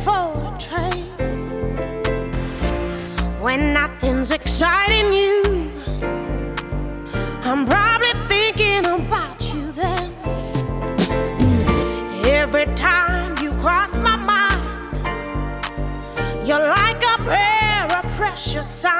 for a train. When nothing's exciting you, I'm probably thinking about you then. Every time you cross my mind, you're like a prayer, a precious sign.